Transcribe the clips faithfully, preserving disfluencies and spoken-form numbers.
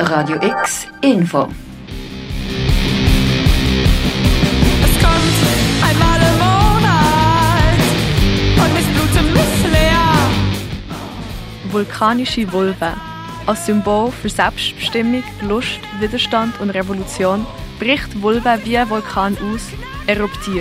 Radio X Info. Es kommt einmal im Monat und ich blute mich leer. Vulkanische Vulva. Als Symbol für Selbstbestimmung, Lust, Widerstand und Revolution bricht Vulva wie ein Vulkan aus, eruptiert.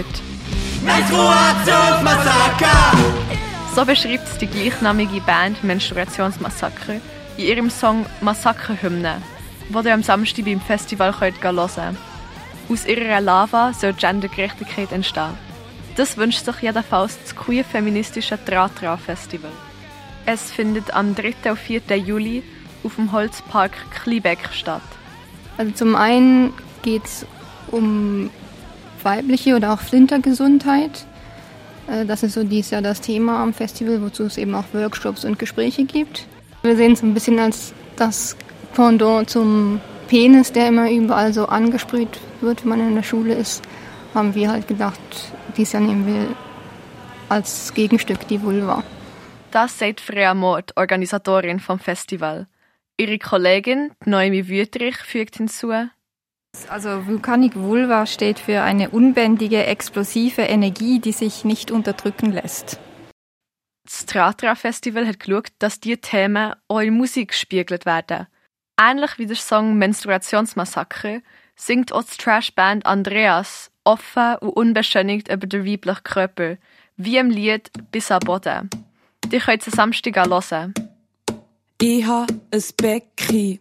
Menstruationsmassaker! So beschreibt es die gleichnamige Band Menstruationsmassaker in ihrem Song «Massakerhymne», den ihr am Samstag beim Festival hören könnt. Aus ihrer Lava soll Gendergerechtigkeit entstehen. Das wünscht sich jedenfalls das queer-feministische Tra-Tra-Festival. Es findet am dritten und vierten Juli auf dem Holzpark Klibeck statt. Also zum einen geht es um weibliche oder auch Flintergesundheit. Das ist so dieses Jahr das Thema am Festival, wozu es eben auch Workshops und Gespräche gibt. Wir sehen es ein bisschen als das Pendant zum Penis, der immer überall so angesprüht wird, wenn man in der Schule ist. Haben wir halt gedacht, dieses Jahr nehmen wir als Gegenstück die Vulva. Das sagt Freya Mord, Organisatorin vom Festival. Ihre Kollegin, Noemi Wüterich, fügt hinzu: Also Vulcanic Vulva steht für eine unbändige, explosive Energie, die sich nicht unterdrücken lässt. Das Tra-Tra-Festival hat geschaut, dass diese Themen auch in Musik gespiegelt werden. Ähnlich wie der Song «Menstruationsmassaker» singt auch die Trashband Andreas offen und unbeschönigt über den weiblichen Körper, wie im Lied «Bis am Boden». Die könnt ihr Samstag hören. Ich hab ein Becken.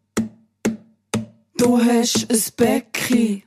Du hast ein Becken.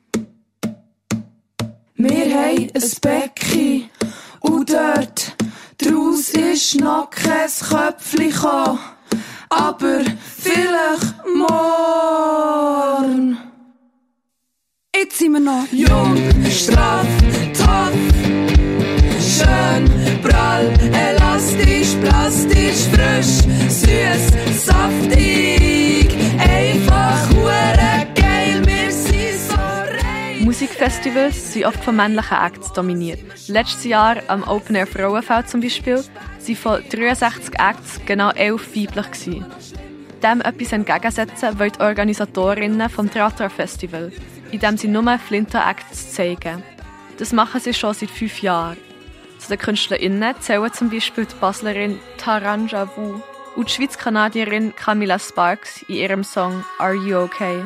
Wir haben ein Becken. Und dort draus ist noch kein Köpfchen gekommen. Aber vielleicht morgen. Jetzt sind wir noch jung, straff, tough. Schön, prall, elastisch, plastisch, frisch, süß, saftig. Einfach hure geil, wir sind so rein. Musikfestivals sind oft von männlichen Acts dominiert. Letztes Jahr am Open Air Frauenfeld zum Beispiel waren von dreiundsechzig Acts genau elf weiblich gewesen. Dem etwas entgegensetzen wollen die Organisatorinnen vom Tra-Tra-Festival, indem sie nur Flinter-Acts zeigen. Das machen sie schon seit fünf Jahren. Zu den KünstlerInnen zählen zum Beispiel die Baslerin Taranja Wu und die Schweiz-Kanadierin Camilla Sparks in ihrem Song «Are You Okay?».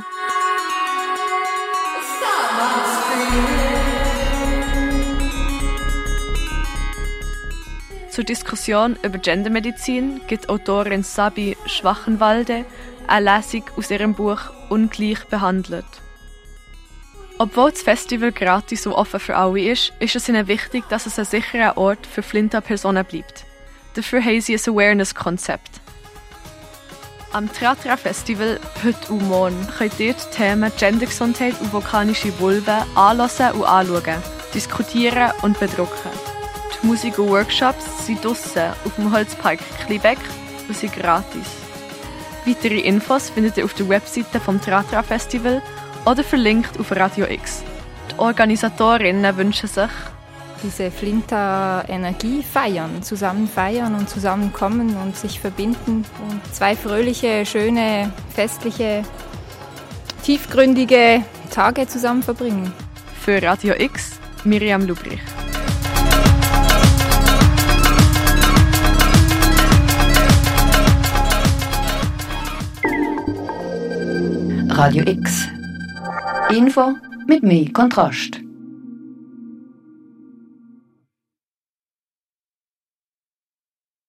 Zur Diskussion über Gendermedizin gibt Autorin Sabi Schwachenwalde eine Lesung aus ihrem Buch «Ungleich behandelt». Obwohl das Festival gratis und offen für alle ist, ist es ihnen wichtig, dass es ein sicherer Ort für Flinter-Personen bleibt. Dafür haben sie ein Awareness-Konzept. Am Tra-Tra-Festival «Heute und morgen» könnt ihr die Themen Gendergesundheit und vulkanische Vulven anhören und anschauen, diskutieren und bedrucken. Die Musik- und Workshops sind draussen auf dem Holzpark Klibeck und sind gratis. Weitere Infos findet ihr auf der Webseite vom Tra-Tra-Festival oder verlinkt auf Radio X. Die Organisatorinnen wünschen sich, diese Flinter-Energie feiern, zusammen feiern und zusammenkommen und sich verbinden und zwei fröhliche, schöne, festliche, tiefgründige Tage zusammen verbringen. Für Radio X, Miriam Lubrich. Radio X Info mit mehr Kontrast.